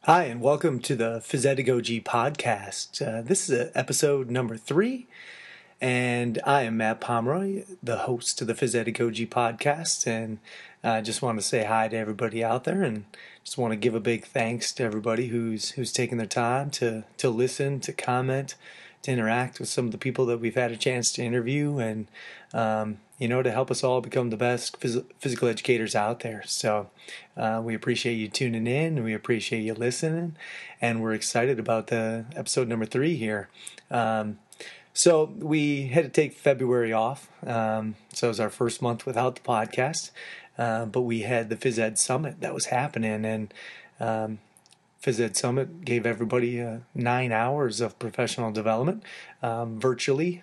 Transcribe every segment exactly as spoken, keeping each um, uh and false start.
Hi, and welcome to the Physedagogy podcast. Uh, this is uh, episode number three, and I am Matt Pomeroy, the host of the Physedagogy podcast, and I just want to say hi to everybody out there, and just want to give a big thanks to everybody who's who's taken their time to to listen, to comment, to interact with some of the people that we've had a chance to interview, and um, you know, to help us all become the best phys- physical educators out there. So uh, we appreciate you tuning in, and we appreciate you listening, and we're excited about the episode number three here. Um, so we had to take February off. Um, so it was our first month without the podcast, uh, but we had the Phys Ed Summit that was happening, and um, Phys Ed Summit gave everybody uh, nine hours of professional development um, virtually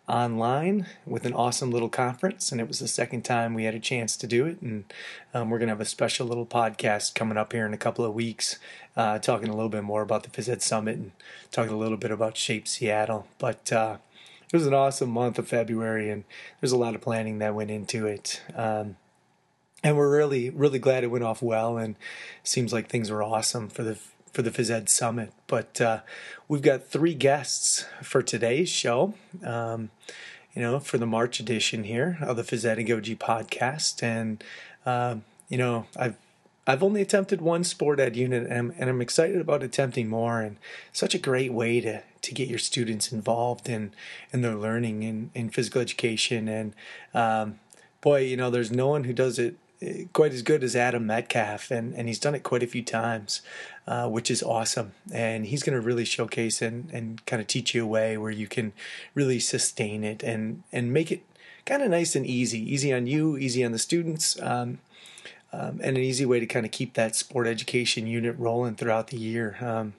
online with an awesome little conference, and it was the second time we had a chance to do it. And um, we're going to have a special little podcast coming up here in a couple of weeks, uh, talking a little bit more about the Phys Ed Summit and talking a little bit about Shape Seattle. But uh, it was an awesome month of February, and there's a lot of planning that went into it. Um, and we're really, really glad it went off well, and seems like things were awesome for the for the Phys Ed Summit. But uh, we've got three guests for today's show. Um, you know, for the March edition here of the Physedagogy podcast, and um, you know, I've I've only attempted one sport ed unit, and I'm, and I'm excited about attempting more. And such a great way to to get your students involved in in their learning in in physical education. And um, boy, you know, there's no one who does it quite as good as Adam Metcalf, and, and he's done it quite a few times, uh, which is awesome. And he's going to really showcase and, and kind of teach you a way where you can really sustain it and, and make it kind of nice and easy, easy on you, easy on the students, um, um, and an easy way to kind of keep that sport education unit rolling throughout the year. Um,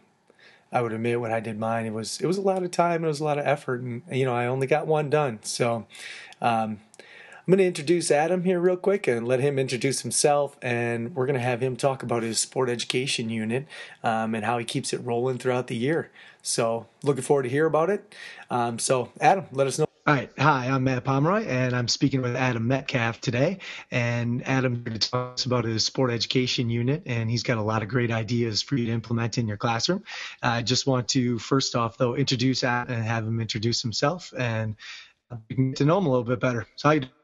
I would admit when I did mine, it was it was a lot of time, it was a lot of effort, and you know I only got one done. So um, I'm going to introduce Adam here real quick and let him introduce himself, and we're going to have him talk about his sport education unit um, and how he keeps it rolling throughout the year. So looking forward to hear about it. Um, so Adam, let us know. All right. Hi, I'm Matt Pomeroy, and I'm speaking with Adam Metcalf today. And Adam here to talk us about his sport education unit, and he's got a lot of great ideas for you to implement in your classroom. I just want to, first off, though, introduce Adam and have him introduce himself, and we can get to know him a little bit better. So how you doing?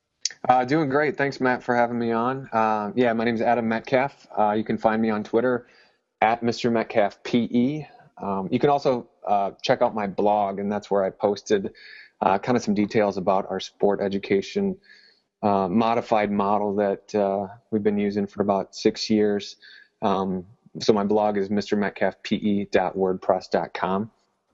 Uh, doing great. Thanks, Matt, for having me on. Uh, yeah, my name is Adam Metcalf. Uh, you can find me on Twitter at Mister Metcalf P E. Um, you can also uh, check out my blog, and that's where I posted uh, kind of some details about our sport education uh, modified model that uh, we've been using for about six years. Um, so my blog is mister metcalf p e dot wordpress dot com.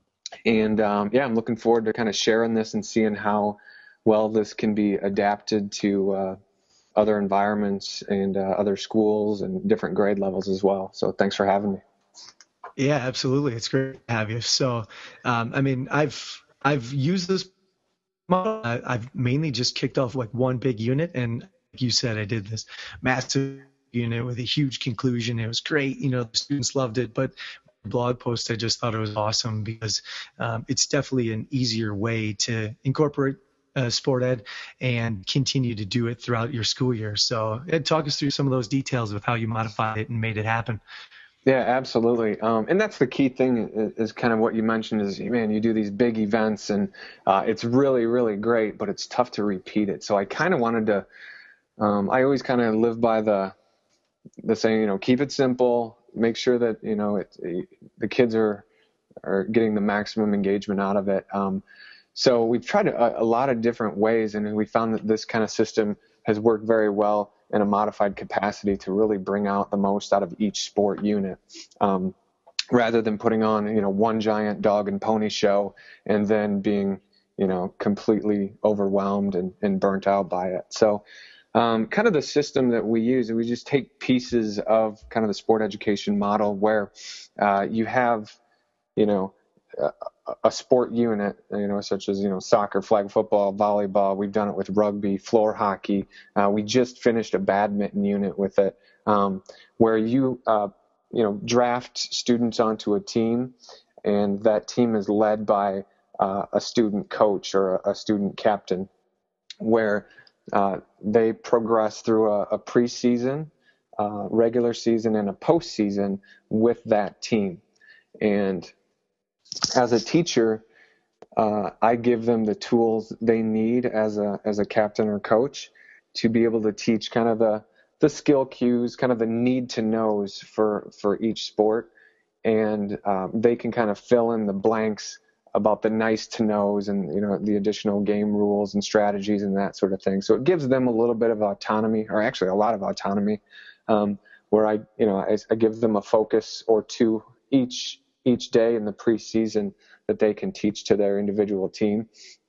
And um, yeah, I'm looking forward to kind of sharing this and seeing how well this can be adapted to uh, other environments and uh, other schools and different grade levels as well. So thanks for having me. Yeah, absolutely. It's great to have you. So, um, I mean, I've I've used this model. I, I've mainly just kicked off like one big unit, and like you said, I did this massive unit with a huge conclusion. It was great. You know, the students loved it, but blog post, I just thought it was awesome because um, it's definitely an easier way to incorporate uh, sport ed and continue to do it throughout your school year. So Ed, talk us through some of those details of how you modified it and made it happen. Yeah, absolutely. Um, and that's the key thing is, is kind of what you mentioned is, man, you do these big events and uh, it's really, really great, but it's tough to repeat it. So I kind of wanted to, um, I always kind of live by the, the saying, you know, keep it simple, make sure that, you know, it, the kids are, are getting the maximum engagement out of it. Um, so we've tried a, a lot of different ways, and we found that this kind of system has worked very well in a modified capacity to really bring out the most out of each sport unit, um, rather than putting on, you know, one giant dog and pony show and then being, you know, completely overwhelmed and, and burnt out by it. So um, kind of the system that we use, we just take pieces of kind of the sport education model where uh, you have, you know, a, a sport unit, you know, such as, you know, soccer, flag football, volleyball. We've done it with rugby, floor hockey. Uh, we just finished a badminton unit with it, um, where you, uh, you know, draft students onto a team, and that team is led by uh, a student coach or a, a student captain, where uh, they progress through a, a preseason uh, regular season and a postseason with that team. And as a teacher, uh, I give them the tools they need as a as a captain or coach to be able to teach kind of the the skill cues, kind of the need to knows for for each sport, and um, they can kind of fill in the blanks about the nice to knows and, you know, the additional game rules and strategies and that sort of thing. So it gives them a little bit of autonomy, or actually a lot of autonomy, um, where I, you know, I, I give them a focus or two each each day in the preseason that they can teach to their individual team.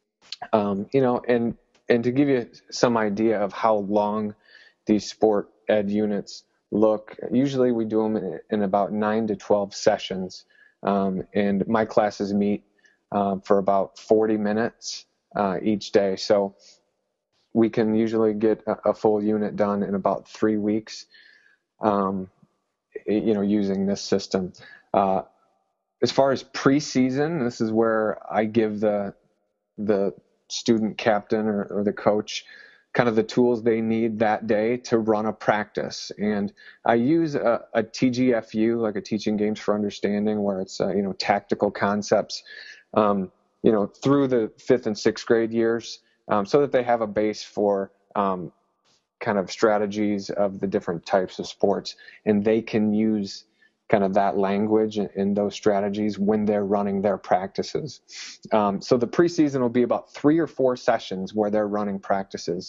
Um, you know, and and to give you some idea of how long these sport ed units look, usually we do them in, in about nine to twelve sessions, um, and my classes meet uh, for about forty minutes uh, each day. So we can usually get a, a full unit done in about three weeks, um, you know, using this system. Uh, as far as preseason, this is where I give the the student captain or, or the coach kind of the tools they need that day to run a practice. And I use a, a T G F U, like a Teaching Games for Understanding, where it's, uh, you know, tactical concepts, um, you know, through the fifth and sixth grade years, um, so that they have a base for um, kind of strategies of the different types of sports. And they can use kind of that language and, and those strategies when they're running their practices. Um, so the preseason will be about three or four sessions where they're running practices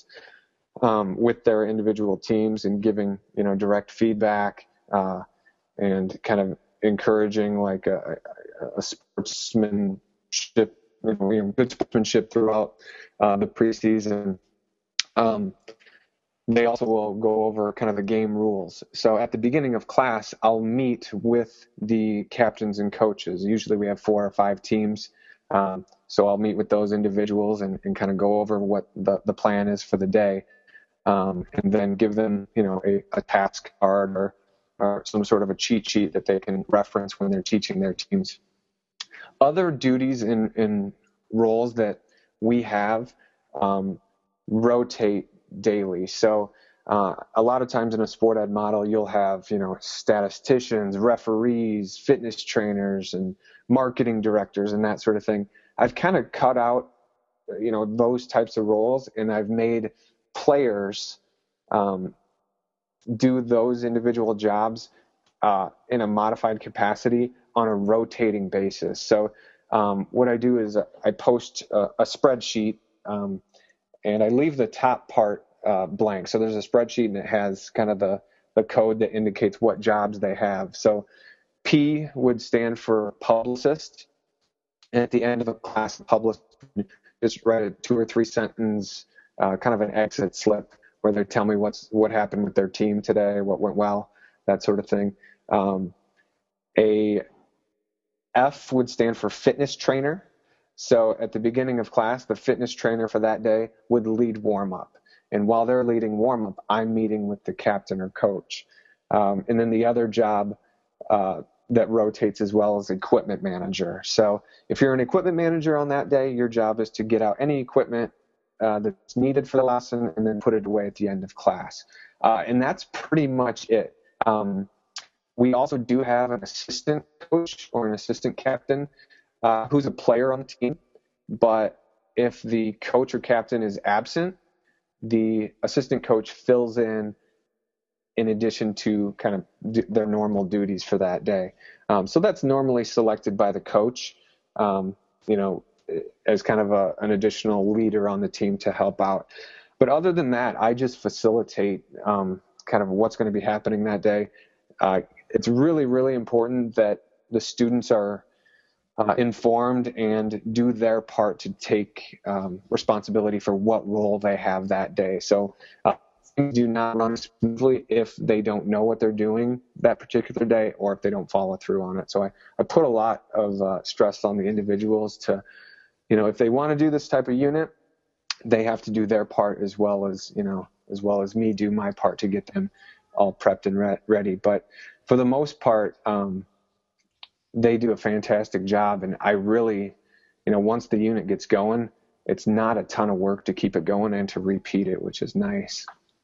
um, with their individual teams and giving, you know, direct feedback uh, and kind of encouraging like a, a sportsmanship, you know, you know, good sportsmanship throughout uh, the preseason. Um, They also will go over kind of the game rules. So at the beginning of class, I'll meet with the captains and coaches. Usually we have four or five teams. Um, so I'll meet with those individuals and, and kind of go over what the, the plan is for the day, um, and then give them, you know, a, a task card or, or some sort of a cheat sheet that they can reference when they're teaching their teams. Other duties and, and roles that we have um, rotate daily. So uh, a lot of times in a sport ed model, you'll have, you know, statisticians, referees, fitness trainers, and marketing directors and that sort of thing. I've kind of cut out, you know, those types of roles, and I've made players um, do those individual jobs uh, in a modified capacity on a rotating basis. So um, what I do is I post a, a spreadsheet, um, and I leave the top part uh, blank. So there's a spreadsheet and it has kind of the, the code that indicates what jobs they have. So P would stand for publicist. And at the end of the class, the publicist just write a two or three sentence, uh, kind of an exit slip where they tell me what's what happened with their team today, what went well, that sort of thing. Um, a F would stand for fitness trainer. So at the beginning of class, the fitness trainer for that day would lead warm-up. And while they're leading warm-up, I'm meeting with the captain or coach. Um, and then the other job uh, that rotates as well as equipment manager. So if you're an equipment manager on that day, your job is to get out any equipment uh, that's needed for the lesson and then put it away at the end of class. Uh, and that's pretty much it. Um, we also do have an assistant coach or an assistant captain Uh, who's a player on the team, but if the coach or captain is absent, the assistant coach fills in in addition to kind of d- their normal duties for that day. Um, so that's normally selected by the coach, um, you know, as kind of a, an additional leader on the team to help out. But other than that, I just facilitate um, kind of what's going to be happening that day. Uh, it's really, really important that the students are Uh, informed and do their part to take um, responsibility for what role they have that day. So uh, things do not run smoothly if they don't know what they're doing that particular day or if they don't follow through on it. So I, I put a lot of uh, stress on the individuals to, you know, if they want to do this type of unit, they have to do their part as well as, you know, as well as me do my part to get them all prepped and re- ready. But for the most part, um, they do a fantastic job. And I really, you know, once the unit gets going, it's not a ton of work to keep it going and to repeat it, which is nice.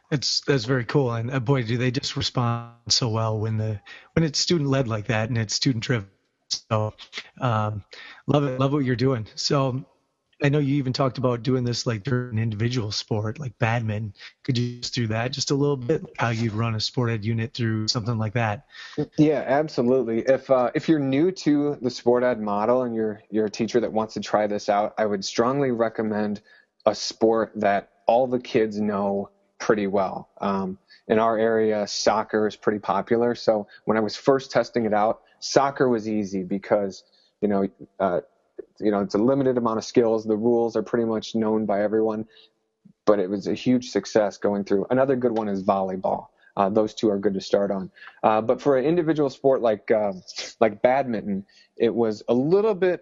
It's that's very cool, and uh, boy, do they just respond so well when the when it's student led like that and it's student driven. So, um, love it, love what you're doing. So, I know you even talked about doing this like during an individual sport like badminton. Could you just do that just a little bit, like how you'd run a sport ed unit through something like that? Yeah, absolutely. If uh, if you're new to the sport ed model and you're you're a teacher that wants to try this out, I would strongly recommend a sport that all the kids know pretty well. Um, in our area, soccer is pretty popular. So when I was first testing it out, soccer was easy because you know uh, you know it's a limited amount of skills. The rules are pretty much known by everyone, but it was a huge success going through. Another good one is volleyball. Uh, those two are good to start on. Uh, but for an individual sport like uh, like badminton, it was a little bit.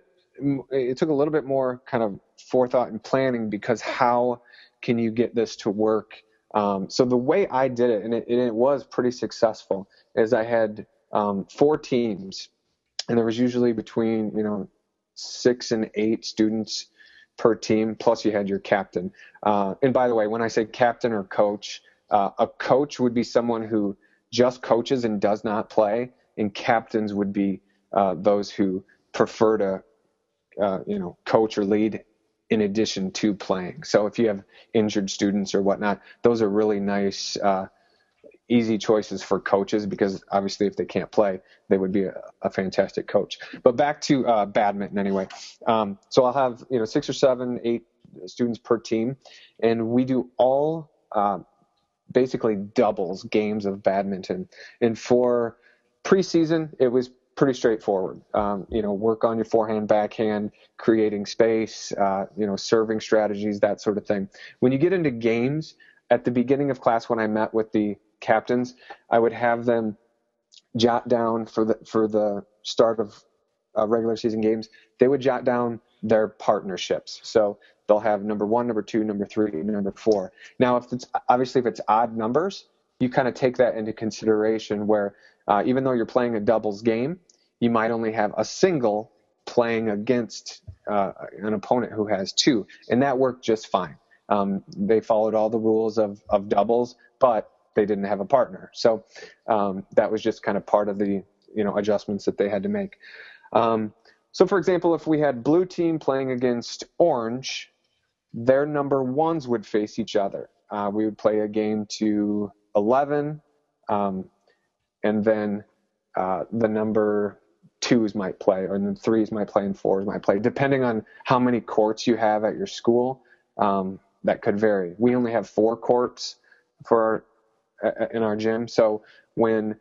It took a little bit more kind of forethought and planning because how can you get this to work? Um, so the way I did it, and it, and it was pretty successful, is I had um, four teams, and there was usually between you know six and eight students per team, plus you had your captain. Uh, and by the way, when I say captain or coach, uh, a coach would be someone who just coaches and does not play, and captains would be uh, those who prefer to, uh, you know, coach or lead in addition to playing. So if you have injured students or whatnot, those are really nice, uh, easy choices for coaches because obviously if they can't play, they would be a, a fantastic coach. But back to uh, badminton anyway. Um, so I'll have, you know, six or seven, eight students per team, and we do all uh, basically doubles games of badminton. And for preseason, it was pretty straightforward. Um, you know, work on your forehand, backhand, creating space, uh, you know, serving strategies, that sort of thing. When you get into games, at the beginning of class, when I met with the captains, I would have them jot down for the for the start of uh, regular season games. They would jot down their partnerships. So they'll have number one, number two, number three, number four. Now, if it's obviously if it's odd numbers, you kind of take that into consideration. Where uh, even though you're playing a doubles game, you might only have a single playing against uh, an opponent who has two, and that worked just fine. Um, they followed all the rules of, of doubles, but they didn't have a partner. So um, that was just kind of part of the you know adjustments that they had to make. Um, so, for example, if we had blue team playing against orange, their number ones would face each other. Uh, we would play a game to eleven, um, and then uh, the number twos might play, or the threes might play, and fours might play, depending on how many courts you have at your school. Um, that could vary. We only have four courts for our, in our gym. So when,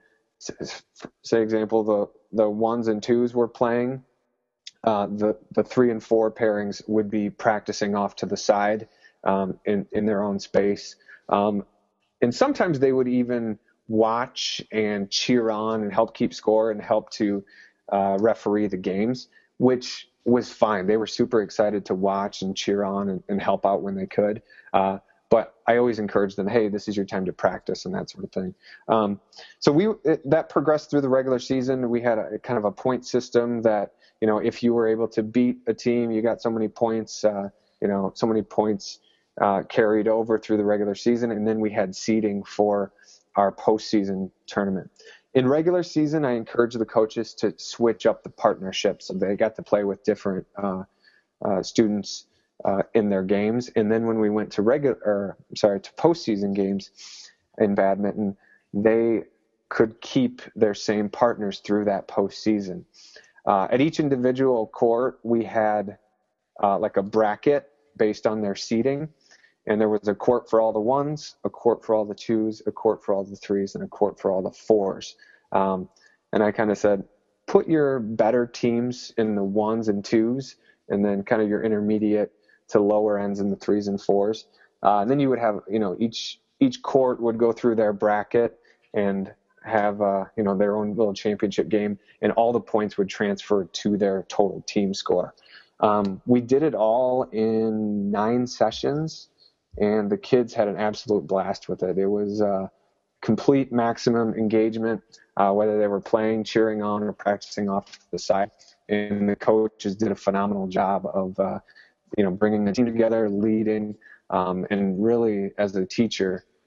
say, example, the the ones and twos were playing, uh, the the three and four pairings would be practicing off to the side um, in in their own space, um, and sometimes they would even watch and cheer on and help keep score and help to uh, referee the games, which was fine. They were super excited to watch and cheer on and, and help out when they could. Uh, but I always encourage them, hey, this is your time to practice and that sort of thing. Um, so we it, that progressed through the regular season. We had a kind of a point system that, you know, if you were able to beat a team, you got so many points, uh, you know, so many points uh, carried over through the regular season. And then we had seeding for our postseason tournament. In regular season, I encourage the coaches to switch up the partnerships. So they got to play with different uh, uh, students uh, in their games. And then when we went to regular, or sorry, to postseason games in badminton, they could keep their same partners through that postseason. Uh, at each individual court, we had uh, like a bracket based on their seeding. And there was a court for all the ones, a court for all the twos, a court for all the threes, and a court for all the fours. Um, and I kind of said, put your better teams in the ones and twos, and then kind of your intermediate to lower ends in the threes and fours. Uh, and then you would have, you know, each each court would go through their bracket and have, uh, you know, their own little championship game, and all the points would transfer to their total team score. Um, we did it all in nine sessions. And the kids had an absolute blast with it. It was uh, complete maximum engagement, uh, whether they were playing, cheering on, or practicing off to the side. And the coaches did a phenomenal job of, uh, you know, bringing the team together, leading, um, and really, as a teacher,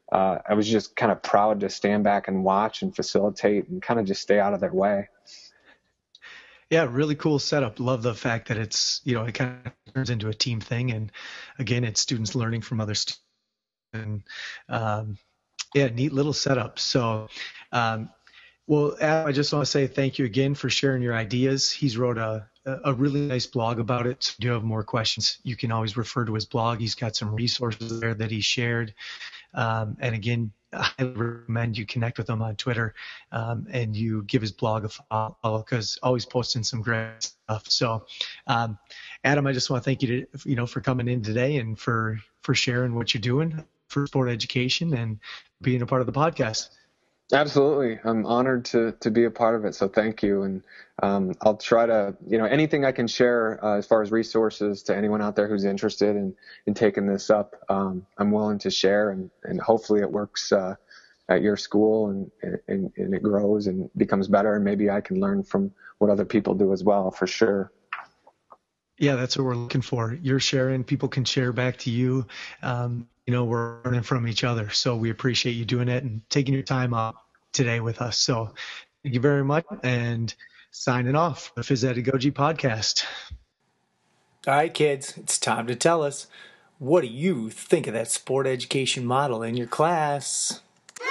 uh, I was just kind of proud to stand back and watch and facilitate and kind of just stay out of their way. Yeah, really cool setup. Love the fact that it's, you know, it kind of turns into a team thing. And again, it's students learning from other students. And um, yeah, neat little setup. So, um, well, Adam, I just want to say thank you again for sharing your ideas. He's wrote a, a really nice blog about it. So if you have more questions, you can always refer to his blog. He's got some resources there that he shared. Um, and again, I recommend you connect with him on Twitter um, and you give his blog a follow because always posting some great stuff. So, um, Adam, I just want to thank you to, you know, for coming in today and for, for sharing what you're doing for sport education and being a part of the podcast. Absolutely. I'm honored to, to be a part of it. So thank you. And um, I'll try to, you know, anything I can share uh, as far as resources to anyone out there who's interested in, in taking this up, um, I'm willing to share, and, and hopefully it works uh, at your school and, and, and it grows and becomes better. And maybe I can learn from what other people do as well, for sure. Yeah, that's what we're looking for. You're sharing, people can share back to you. Um, you know, we're learning from each other. So we appreciate you doing it and taking your time up today with us. So thank you very much, and signing off the Physedagogy podcast. All right, kids, it's time to tell us, what do you think of that sport education model in your class?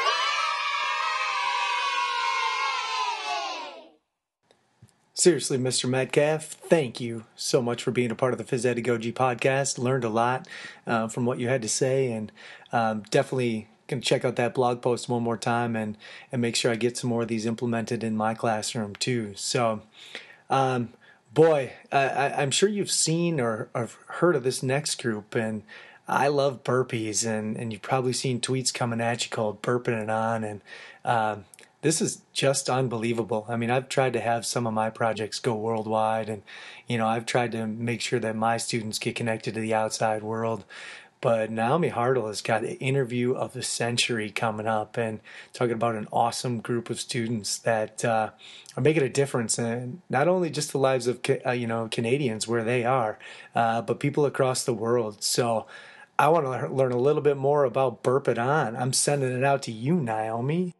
Seriously, Mister Metcalf, thank you so much for being a part of the Physedagogy podcast. Learned a lot uh, from what you had to say, and um, definitely going to check out that blog post one more time and, and make sure I get some more of these implemented in my classroom too. So, um, boy, I, I'm sure you've seen or, or heard of this next group, and I love burpees, and, and you've probably seen tweets coming at you called Burping It On, and um, this is just unbelievable. I mean, I've tried to have some of my projects go worldwide, and, you know, I've tried to make sure that my students get connected to the outside world. But Naomi Hartle has got an interview of the century coming up, and talking about an awesome group of students that uh, are making a difference in not only just the lives of uh, you know Canadians where they are, uh, but people across the world. So I want to learn a little bit more about Burp It On. I'm sending it out to you, Naomi.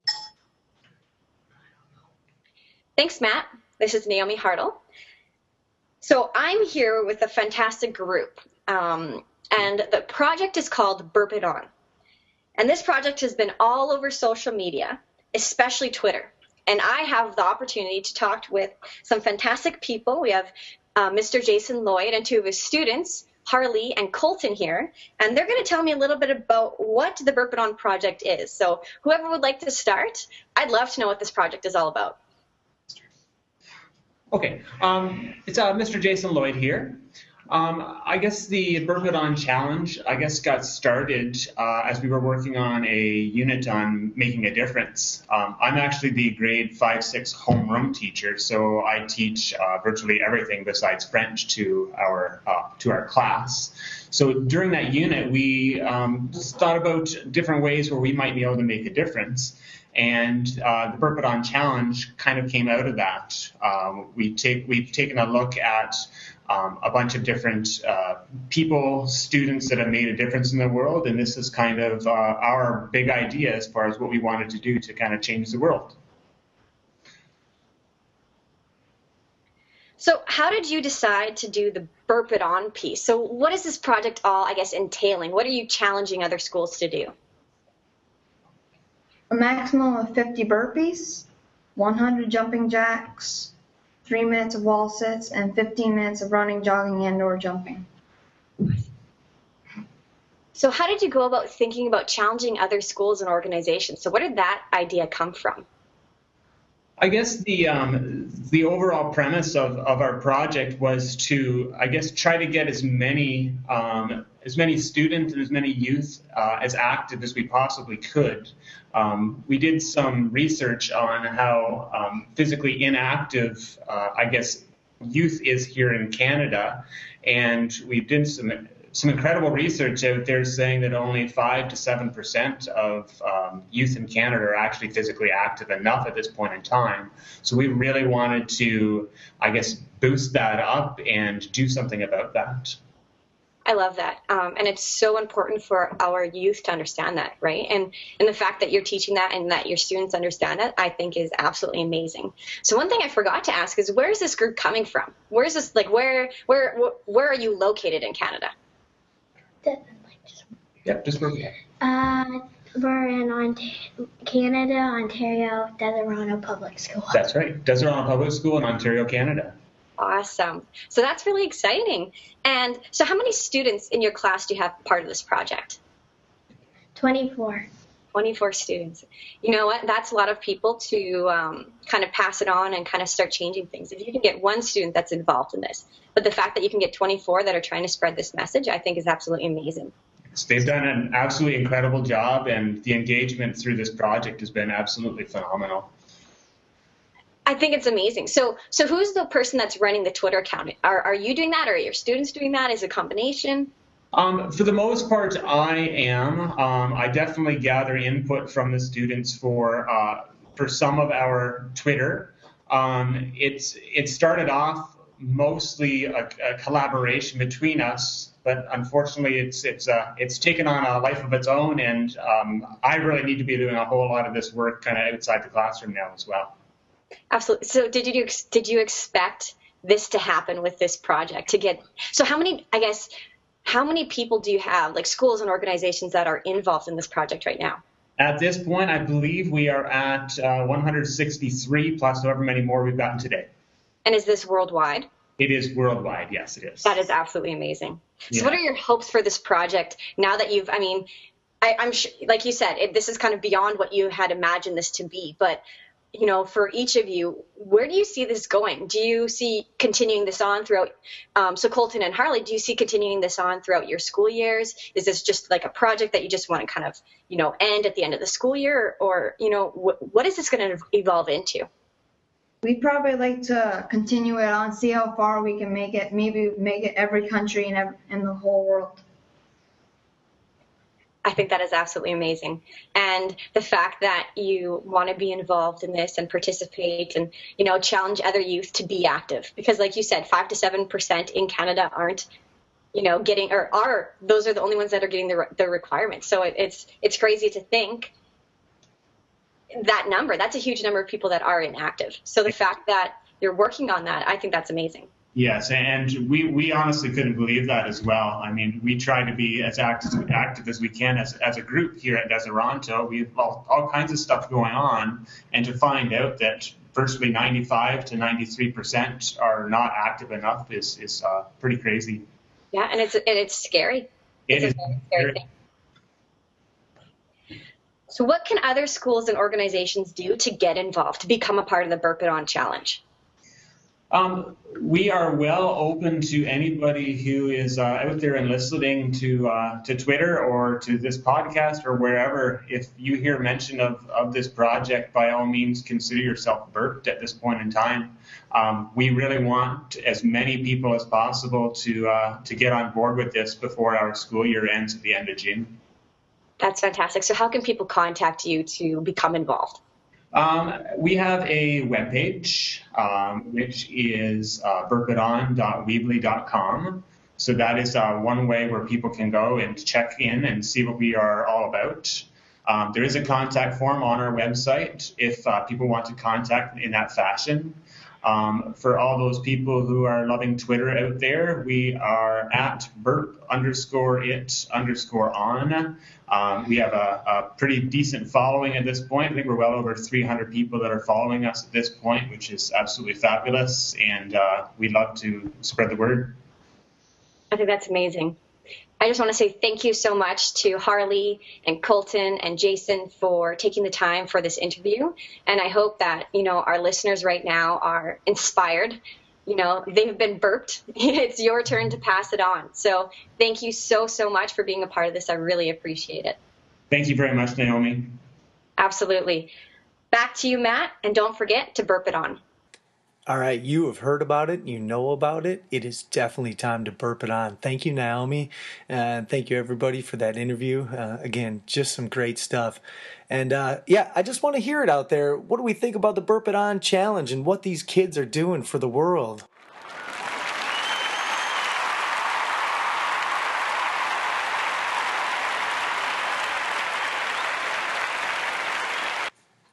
Thanks, Matt. This is Naomi Hartle. So I'm here with a fantastic group, um, and the project is called Burp It On. And this project has been all over social media, especially Twitter. And I have the opportunity to talk with some fantastic people. We have uh, Mister Jason Lloyd and two of his students, Harley and Colton, here, and they're going to tell me a little bit about what the Burp It On project is. So whoever would like to start, I'd love to know what this project is all about. Okay, um, it's uh, Mister Jason Lloyd here. Um, I guess the Burp It On challenge, I guess, got started uh, as we were working on a unit on making a difference. Um, I'm actually the grade five six homeroom teacher, so I teach uh, virtually everything besides French to our uh, to our class. So during that unit, we um, just thought about different ways where we might be able to make a difference. And uh, the Burp It On challenge kind of came out of that. Um, we take, we've taken a look at um, a bunch of different uh, people, students that have made a difference in the world, and this is kind of uh, our big idea as far as what we wanted to do to kind of change the world. So how did you decide to do the Burp It On piece? So what is this project all, I guess, entailing? What are you challenging other schools to do? A maximum of fifty burpees, one hundred jumping jacks, three minutes of wall sits, and fifteen minutes of running, jogging, and or jumping. So how did you go about thinking about challenging other schools and organizations? So where did that idea come from? I guess the um, the overall premise of, of our project was to, I guess, try to get as many um, as many students and as many youth uh, as active as we possibly could. Um, we did some research on how um, physically inactive, uh, I guess, youth is here in Canada, and we did some some incredible research out there saying that only five to seven percent of um, youth in Canada are actually physically active enough at this point in time. So we really wanted to, I guess, boost that up and do something about that. I love that. Um, and it's so important for our youth to understand that, right? And and the fact that you're teaching that and that your students understand that, I think is absolutely amazing. So one thing I forgot to ask is, where is this group coming from? Where is this, like, where, where, where are you located in Canada? Yep, just where we are. Uh, we're in Ont- Canada, Ontario, Deserano Public School. That's right. Deserano Public School in Ontario, Canada. Awesome. So that's really exciting. And so how many students in your class do you have part of this project? twenty-four. twenty-four students. You know what? That's a lot of people to um, kind of pass it on and kind of start changing things. If you can get one student that's involved in this, but the fact that you can get twenty-four that are trying to spread this message, I think is absolutely amazing. They've done an absolutely incredible job, and the engagement through this project has been absolutely phenomenal. I think it's amazing. So, so who's the person that's running the Twitter account? Are, are you doing that, or are your students doing that? Is it a combination? Um, for the most part, I am. Um, I definitely gather input from the students for uh, for some of our Twitter. Um, it's it started off mostly a, a collaboration between us, but unfortunately, it's it's uh, it's taken on a life of its own, and um, I really need to be doing a whole lot of this work kind of outside the classroom now as well. Absolutely. So did you did you expect this to happen with this project? To get so how many, I guess, how many people do you have, like schools and organizations, that are involved in this project right now? At this point, I believe we are at uh, one hundred sixty-three plus however many more we've gotten today. And is this worldwide? It is worldwide. Yes, it is. That is absolutely amazing. So Yeah. what are your hopes for this project now that you've, I mean, I, I'm sure, like you said, it, this is kind of beyond what you had imagined this to be, but you know, for each of you, where do you see this going? Do you see continuing this on throughout, um, so Colton and Harley, do you see continuing this on throughout your school years? Is this just like a project that you just want to kind of, you know, end at the end of the school year? Or, you know, wh- what is this going to evolve into? We'd probably like to continue it on, see how far we can make it, maybe make it every country in, ev- in the whole world. I think that is absolutely amazing. And the fact that you want to be involved in this and participate and, you know, challenge other youth to be active. Because like you said, five to seven percent in Canada aren't, you know, getting, or are, those are the only ones that are getting the, the requirements. So it, it's, it's crazy to think that number, that's a huge number of people that are inactive. So the fact that you're working on that, I think that's amazing. Yes, and we, we honestly couldn't believe that as well. I mean, we try to be as active, active as we can as, as a group here at Deseronto. We have all, all kinds of stuff going on, and to find out that virtually ninety-five to ninety-three percent are not active enough is, is uh, pretty crazy. Yeah, and it's and it's scary. It It's a is very scary thing. So what can other schools and organizations do to get involved, to become a part of the Burp It On Challenge? Um, we are well open to anybody who is uh, out there and listening to uh, to Twitter or to this podcast or wherever. If you hear mention of, of this project, by all means, consider yourself burped at this point in time. Um, we really want as many people as possible to uh, to get on board with this before our school year ends at the end of June. That's fantastic. So how can people contact you to become involved? Um, we have a webpage, um, which is uh, burp it on dot weebly dot com. So that is uh, one way where people can go and check in and see what we are all about. Um, there is a contact form on our website if uh, people want to contact in that fashion. Um, for all those people who are loving Twitter out there, we are at burp underscore it underscore on. Um, we have a, a pretty decent following at this point. I think we're well over three hundred people that are following us at this point, which is absolutely fabulous. And uh, we'd love to spread the word. I think that's amazing. I just want to say thank you so much to Harley and Colton and Jason for taking the time for this interview. And I hope that, you know, our listeners right now are inspired. You know, they've been burped. It's your turn to pass it on. So thank you so, so much for being a part of this. I really appreciate it. Thank you very much, Naomi. Absolutely. Back to you, Matt. And don't forget to burp it on. All right, you have heard about it, you know about it. It is definitely time to burp it on. Thank you, Naomi, and thank you, everybody, for that interview. Uh, again, just some great stuff. And uh, yeah, I just want to hear it out there. What do we think about the Burp It On Challenge and what these kids are doing for the world?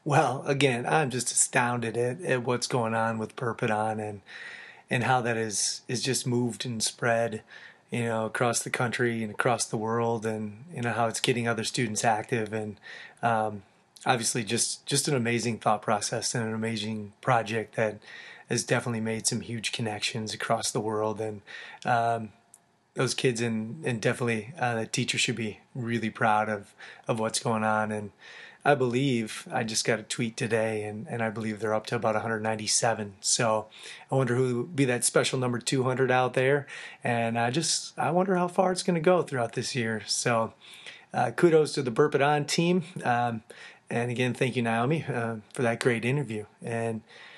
Well, again, I'm just astounded at, at what's going on with Burpedon and and how that is is just moved and spread, you know, across the country and across the world, and you know how it's getting other students active, and um, obviously just just an amazing thought process and an amazing project that has definitely made some huge connections across the world, and um, those kids and and definitely uh, the teacher should be really proud of of what's going on. And I believe I just got a tweet today, and, and I believe they're up to about one hundred ninety-seven. So I wonder who will be that special number two hundred out there. And I just, I wonder how far it's going to go throughout this year. So uh, kudos to the Burpedon team. Um, and again, thank you, Naomi, uh, for that great interview. And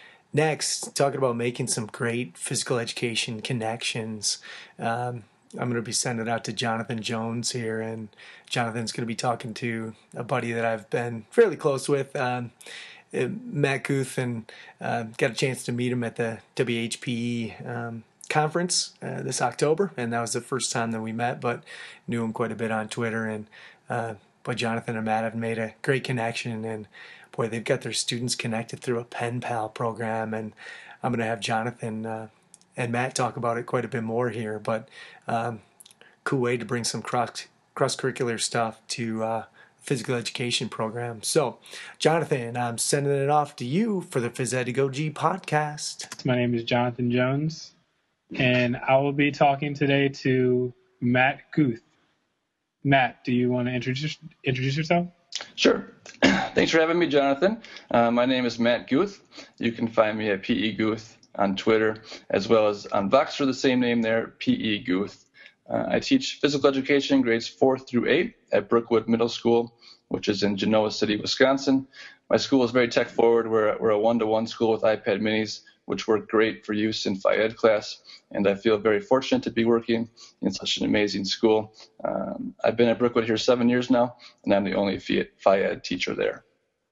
next, talking about making some great physical education connections. Um, I'm going to be sending it out to Jonathan Jones here, and Jonathan's going to be talking to a buddy that I've been fairly close with, um, Matt Guth, and uh, got a chance to meet him at the W H P E um, conference uh, this October, and that was the first time that we met, but knew him quite a bit on Twitter. And uh, boy, Jonathan and Matt have made a great connection, and boy, they've got their students connected through a Pen Pal program, and I'm going to have Jonathan uh, and Matt talk about it quite a bit more here, but um, cool way to bring some cross cross-curricular stuff to uh, physical education program. So, Jonathan, I'm sending it off to you for the Physedagogy podcast. My name is Jonathan Jones, and I will be talking today to Matt Guth. Matt, do you want to introduce introduce yourself? Sure. Thanks for having me, Jonathan. Uh, my name is Matt Guth. You can find me at P E Guth on Twitter, as well as on Voxer, the same name there, P E Guth. Uh, I teach physical education grades four through eight at Brookwood Middle School, which is in Genoa City, Wisconsin. My school is very tech forward. We're, we're a one-to-one school with iPad minis, which work great for use in Phy Ed class. And I feel very fortunate to be working in such an amazing school. Um, I've been at Brookwood here seven years now, and I'm the only Phy Ed teacher there.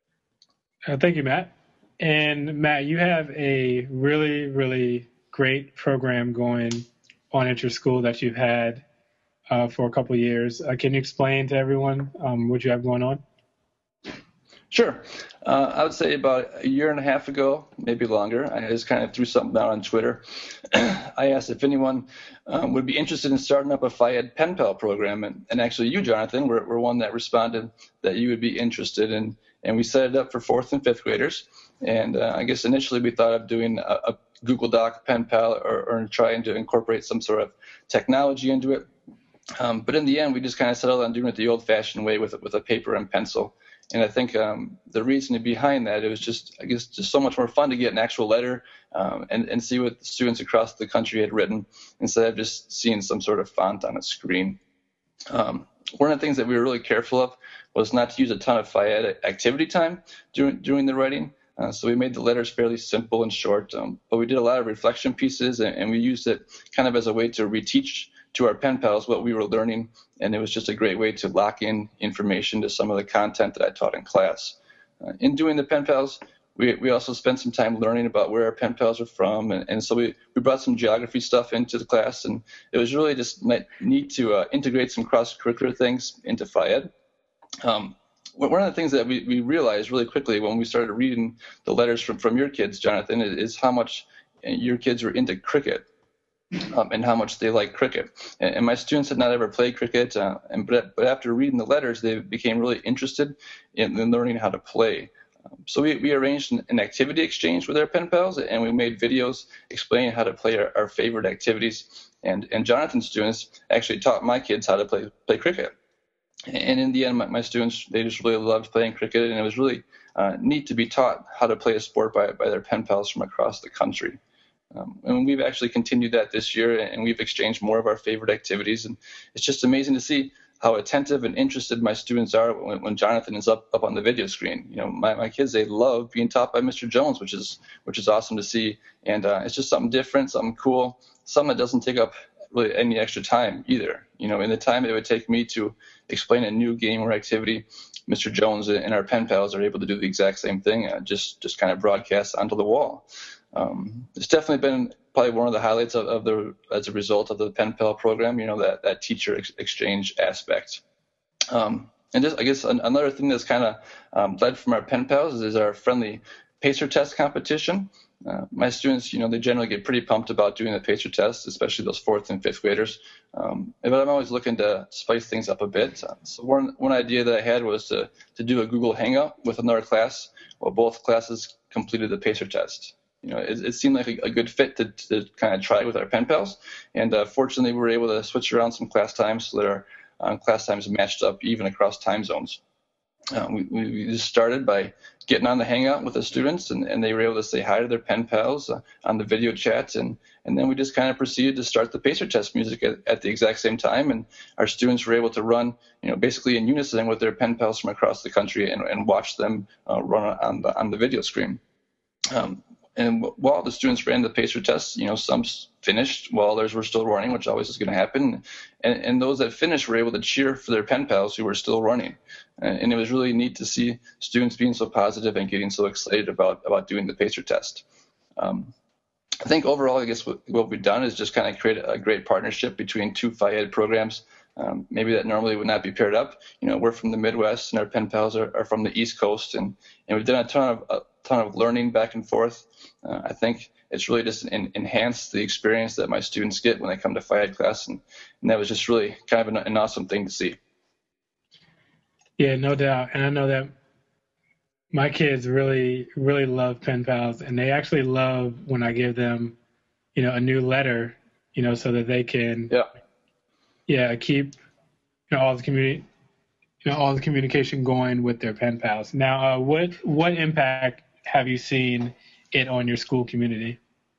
Uh, thank you, Matt. And Matt, you have a really, really great program going on at your school that you've had uh, for a couple of years. Uh, can you explain to everyone um, what you have going on? Sure. Uh, I would say about a year and a half ago, maybe longer, I just kind of threw something out on Twitter. I asked if anyone um, would be interested in starting up a Phy Ed Pen Pal program. And, and actually you, Jonathan, were, were one that responded that you would be interested in. And we set it up for fourth and fifth graders. And uh, I guess initially we thought of doing a, a Google Doc Pen Pal, or, or trying to incorporate some sort of technology into it. Um, but in the end, we just kind of settled on doing it the old-fashioned way with with a paper and pencil. And I think um, the reason behind that, it was just, I guess, just so much more fun to get an actual letter um, and, and see what the students across the country had written instead of just seeing some sort of font on a screen. Um, one of the things that we were really careful of was not to use a ton of Phy Ed activity time during, during the writing. Uh, so we made the letters fairly simple and short, um, but we did a lot of reflection pieces, and, and we used it kind of as a way to reteach to our pen pals what we were learning, and it was just a great way to lock in information to some of the content that I taught in class. Uh, in doing the pen pals, we, we also spent some time learning about where our pen pals are from, and, and so we, we brought some geography stuff into the class, and it was really just neat to uh, integrate some cross-curricular things into Phy Ed. Um, One of the things that we, we realized really quickly when we started reading the letters from, from your kids, Jonathan, is, is how much your kids were into cricket um, and how much they like cricket. And, and my students had not ever played cricket, uh, and but, but after reading the letters, they became really interested in, in learning how to play. Um, so we, we arranged an, an activity exchange with our pen pals, and we made videos explaining how to play our, our favorite activities. And, and Jonathan's students actually taught my kids how to play, play cricket. And in the end, my, my students, they just really loved playing cricket, and it was really uh, neat to be taught how to play a sport by, by their pen pals from across the country. Um, and we've actually continued that this year, and we've exchanged more of our favorite activities. And it's just amazing to see how attentive and interested my students are when, when Jonathan is up, up on the video screen. You know, my, my kids, they love being taught by Mister Jones, which is which is awesome to see. And uh, it's just something different, something cool, something that doesn't take up really any extra time either. You know, in the time it would take me to explain a new game or activity, Mister Jones and our pen pals are able to do the exact same thing, uh, just just kind of broadcast onto the wall. Um, it's definitely been probably one of the highlights of, of the as a result of the pen pal program. You know, that that teacher ex- exchange aspect. Um, and just, I guess, an, another thing that's kind of um, led from our pen pals is our friendly pacer test competition. Uh, my students, you know, they generally get pretty pumped about doing the pacer test, especially those fourth and fifth graders. Um, but I'm always looking to spice things up a bit. Uh, so one one idea that I had was to to do a Google Hangout with another class while both classes completed the pacer test. You know, it, it seemed like a, a good fit to, to kind of try with our pen pals. And uh, fortunately, we were able to switch around some class times so that our um, class times matched up even across time zones. Uh, we, we just started by getting on the Hangout with the students, and, and they were able to say hi to their pen pals uh, on the video chat, and, and then we just kind of proceeded to start the pacer test music at, at the exact same time, and our students were able to run, you know, basically in unison with their pen pals from across the country and, and watch them uh, run on the on the video screen. Um, and while the students ran the pacer test, you know, some finished while others were still running, which always is going to happen. And, and those that finished were able to cheer for their pen pals who were still running. And, and it was really neat to see students being so positive and getting so excited about, about doing the pacer test. Um, I think overall, I guess what, what we've done is just kind of create a great partnership between two Phi Ed programs. Um, maybe that normally would not be paired up. You know, we're from the Midwest and our pen pals are, are from the East Coast, and, and we've done a ton of a ton of learning back and forth. Uh, I think it's really just en- enhanced the experience that my students get when they come to Phi Ed class, and, and that was just really kind of an, an awesome thing to see. Yeah, no doubt. And I know that my kids really, really love pen pals, and they actually love when I give them, you know, a new letter, you know, so that they can, yeah, yeah, keep, you know, all the community, you know, all the communication going with their pen pals. Now, uh, what what impact have you seen it on your school community?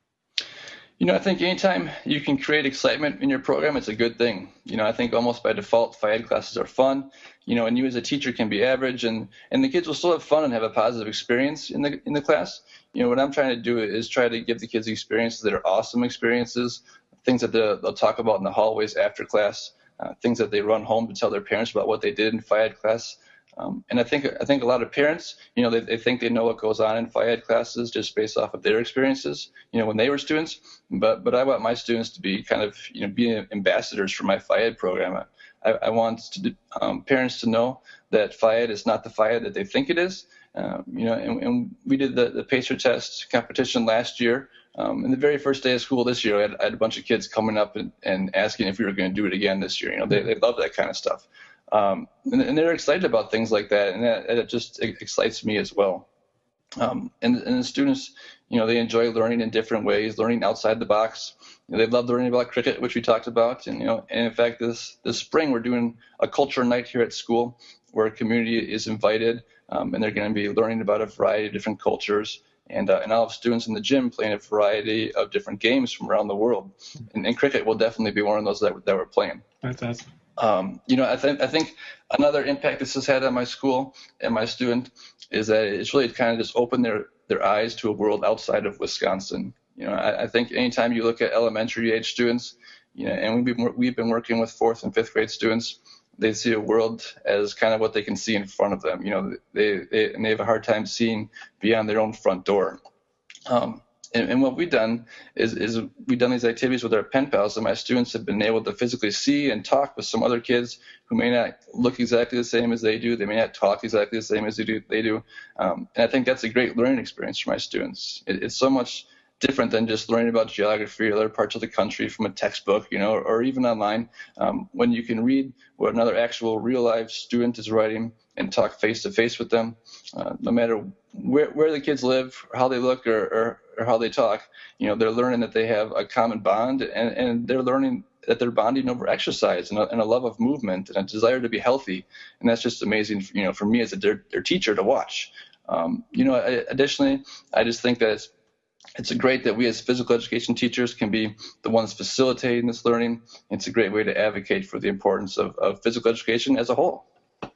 You know, I think anytime you can create excitement in your program, it's a good thing. You know, I think almost by default, Phi Ed classes are fun, you know, and you as a teacher can be average, and, and the kids will still have fun and have a positive experience in the in the class. You know, what I'm trying to do is try to give the kids experiences that are awesome experiences, things that they'll, they'll talk about in the hallways after class, uh, things that they run home to tell their parents about what they did in Phi Ed class. Um, and I think I think a lot of parents, you know, they, they think they know what goes on in Phi Ed classes just based off of their experiences, you know, when they were students. But but I want my students to be kind of, you know, being ambassadors for my Phi Ed program. I, I want to, um, parents to know that Phi Ed is not the Phi Ed that they think it is. Um, you know, and, and we did the, the pacer test competition last year. Um, and the very first day of school this year, I had, I had a bunch of kids coming up and, and asking if we were going to do it again this year. You know, they, they love that kind of stuff. Um, and, and they're excited about things like that, and that, that just excites me as well. Um, and, and the students, you know, they enjoy learning in different ways, learning outside the box. You know, they love learning about cricket, which we talked about. And, you know, and in fact, this, this spring, we're doing a culture night here at school where a community is invited, um, and they're going to be learning about a variety of different cultures. And, uh, and I'll have students in the gym playing a variety of different games from around the world. And, and cricket will definitely be one of those that, that we're playing. That's awesome. Um, you know, I think I think another impact this has had on my school and my student is that it's really kind of just opened their, their eyes to a world outside of Wisconsin. You know, I, I think anytime you look at elementary age students, you know, and we've been, we've been working with fourth and fifth grade students, they see a world as kind of what they can see in front of them. You know, they, they, and they have a hard time seeing beyond their own front door. Um, And, and what we've done is, is we've done these activities with our pen pals, and my students have been able to physically see and talk with some other kids who may not look exactly the same as they do. They may not talk exactly the same as they do. They do. Um, and I think that's a great learning experience for my students. It, it's so much different than just learning about geography or other parts of the country from a textbook, you know, or, or even online. Um, when you can read what another actual real-life student is writing and talk face-to-face with them, uh, no matter where, where the kids live, or how they look, or, or, or how they talk, you know, they're learning that they have a common bond, and, and they're learning that they're bonding over exercise and a, and a love of movement and a desire to be healthy. And that's just amazing, you know, for me as a, their, their teacher to watch. Um, you know, I, additionally, I just think that it's, it's great that we as physical education teachers can be the ones facilitating this learning. It's a great way to advocate for the importance of, of physical education as a whole.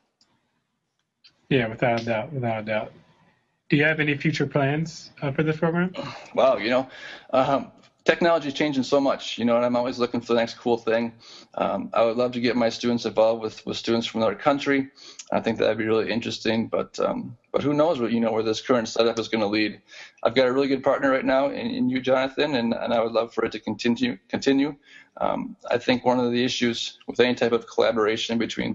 Yeah, without a doubt, without a doubt. Do you have any future plans uh, for this program? Wow, you know, um, technology is changing so much, you know, and I'm always looking for the next cool thing. Um, I would love to get my students involved with, with students from another country. I think that'd be really interesting, but um, but who knows what, you know, where this current setup is going to lead. I've got a really good partner right now in, in you, Jonathan, and, and I would love for it to continue. continue. Um, I think one of the issues with any type of collaboration between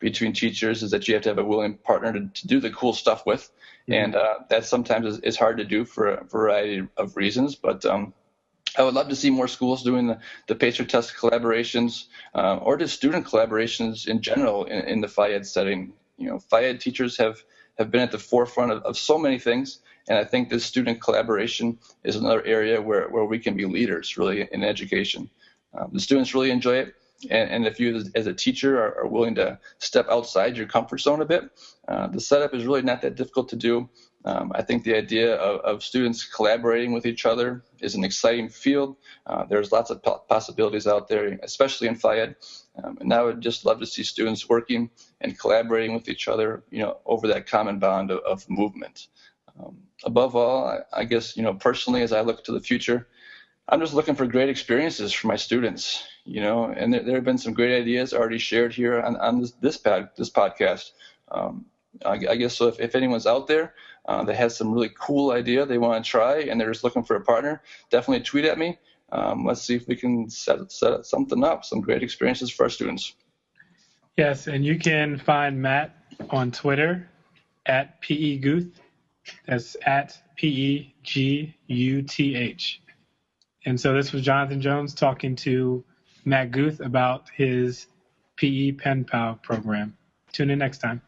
between teachers is that you have to have a willing partner to, to do the cool stuff with. Mm-hmm. And uh, that sometimes is, is hard to do for a variety of reasons. But um, I would love to see more schools doing the, the PACER test collaborations uh, or just student collaborations in general in, in the Phy-Ed setting. You know, Phy-Ed teachers have, have been at the forefront of, of so many things. And I think this student collaboration is another area where, where we can be leaders really in education. Um, the students really enjoy it. And, and if you as a teacher are, are willing to step outside your comfort zone a bit, uh, the setup is really not that difficult to do. Um, I think the idea of, of students collaborating with each other is an exciting field. Uh, there's lots of po- possibilities out there, especially in Phy-Ed. Um, and I would just love to see students working and collaborating with each other, you know, over that common bond of, of movement. Um, above all, I, I guess, you know, personally, as I look to the future, I'm just looking for great experiences for my students, you know, and there, there have been some great ideas already shared here on, on this this, pad, this podcast. Um, I, I guess so if, if anyone's out there uh, that has some really cool idea they want to try and they're just looking for a partner, definitely tweet at me. Um, let's see if we can set, set something up, some great experiences for our students. Yes, and you can find Matt on Twitter at P E Guth. That's at P E G U T H. And so this was Jonathan Jones talking to Matt Guth about his P E Pen Pal program. Tune in next time.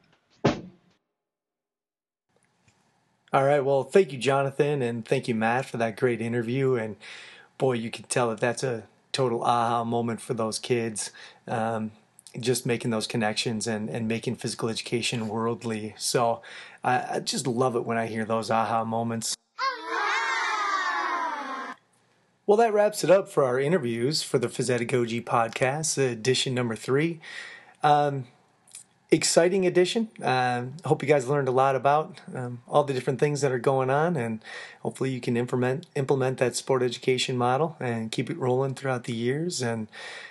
All right. Well, thank you, Jonathan, and thank you, Matt, for that great interview. And boy, you can tell that that's a total aha moment for those kids. Um, just making those connections and, and making physical education worldly. So I, I just love it when I hear those aha moments. Well, that wraps it up for our interviews for the Physedagogy podcast, edition number three. Um, exciting edition. Uh, hope you guys learned a lot about um, all the different things that are going on, and hopefully you can implement implement that sport education model and keep it rolling throughout the years. And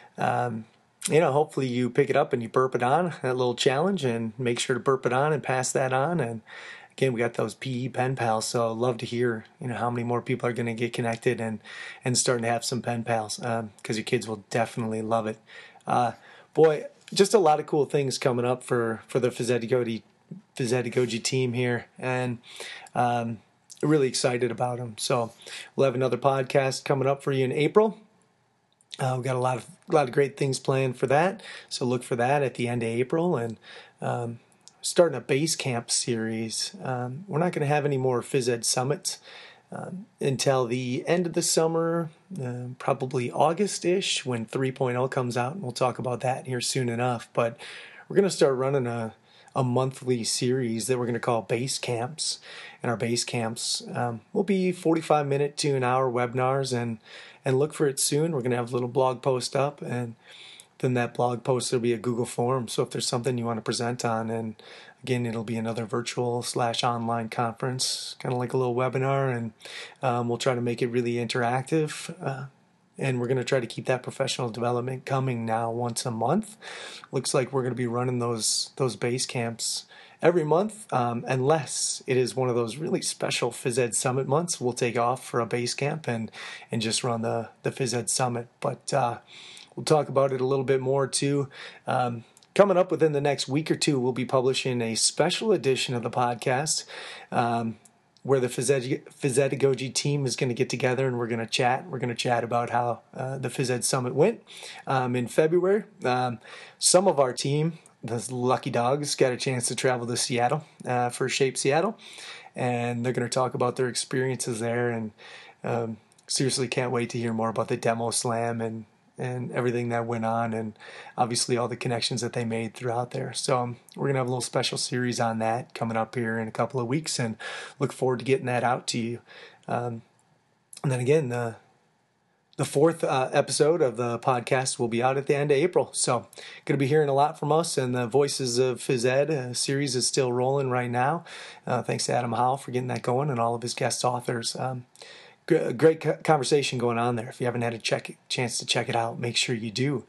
um, you know, hopefully you pick it up and you burp it on, that little challenge, and make sure to burp it on and pass that on. And again, we got those P E pen pals, so I'd love to hear, you know, how many more people are going to get connected and, and starting to have some pen pals, because um, your kids will definitely love it. Uh, boy, just a lot of cool things coming up for, for the Physedagogy, Physedagogy team here, and um, really excited about them. So we'll have another podcast coming up for you in April. Uh, we've got a lot of a lot of great things planned for that, so look for that at the end of April. And um, starting a base camp series. Um, we're not going to have any more Phys Ed summits um, until the end of the summer, uh, probably August-ish, when three point oh comes out, and we'll talk about that here soon enough. But we're going to start running a, a monthly series that we're going to call Base Camps. And our base camps um, will be forty-five minute to an hour webinars, and, and look for it soon. We're going to have a little blog post up, and then that blog post will be a Google form. So if there's something you want to present on, and again, it'll be another virtual slash online conference, kind of like a little webinar, and um, we'll try to make it really interactive. Uh, and we're going to try to keep that professional development coming now once a month. Looks like we're going to be running those those base camps every month, um, unless it is one of those really special Phys Ed Summit months. We'll take off for a base camp and, and just run the, the Phys Ed Summit. But uh, we'll talk about it a little bit more too. Um, coming up within the next week or two, we'll be publishing a special edition of the podcast um, where the Physedagogy team is going to get together and we're going to chat. We're going to chat about how uh, the Phys Ed Summit went um, in February. Um, some of our team, the Lucky Dogs, got a chance to travel to Seattle uh, for Shape Seattle, and they're going to talk about their experiences there. And um, seriously can't wait to hear more about the Demo Slam and and everything that went on, and obviously all the connections that they made throughout there. So um, we're going to have a little special series on that coming up here in a couple of weeks, and look forward to getting that out to you. Um, and then again, the the fourth uh, episode of the podcast will be out at the end of April. So going to be hearing a lot from us, and the Voices of Phys Ed uh, series is still rolling right now. Uh, thanks to Adam Howell for getting that going, and all of his guest authors. Um, Great conversation going on there. If you haven't had a check, chance to check it out, make sure you do.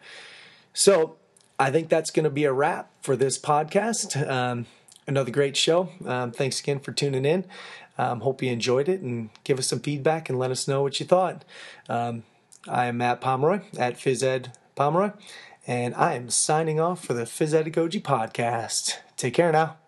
So I think that's going to be a wrap for this podcast. Um, another great show. Um, thanks again for tuning in. Um, hope you enjoyed it, and give us some feedback and let us know what you thought. Um, I am Matt Pomeroy at Phys Ed Pomeroy, And I am signing off for the Phys Pedagogy Podcast. Take care now.